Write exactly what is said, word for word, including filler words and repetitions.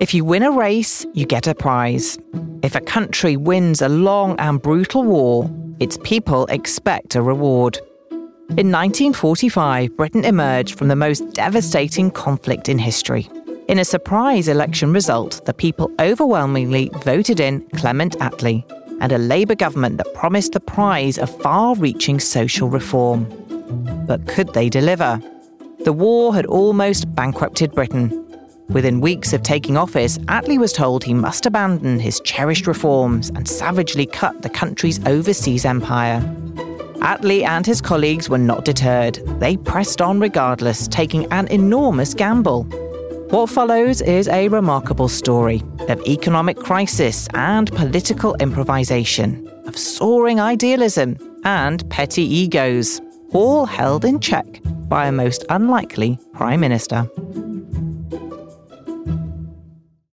If you win a race, you get a prize. If a country wins a long and brutal war, its people expect a reward. In nineteen forty-five, Britain emerged from the most devastating conflict in history. In a surprise election result, the people overwhelmingly voted in Clement Attlee and a Labour government that promised the prize of far-reaching social reform. But could they deliver? The war had almost bankrupted Britain. Within weeks of taking office, Attlee was told he must abandon his cherished reforms and savagely cut the country's overseas empire. Attlee and his colleagues were not deterred. They pressed on regardless, taking an enormous gamble. What follows is a remarkable story of economic crisis and political improvisation, of soaring idealism and petty egos, all held in check by a most unlikely Prime Minister.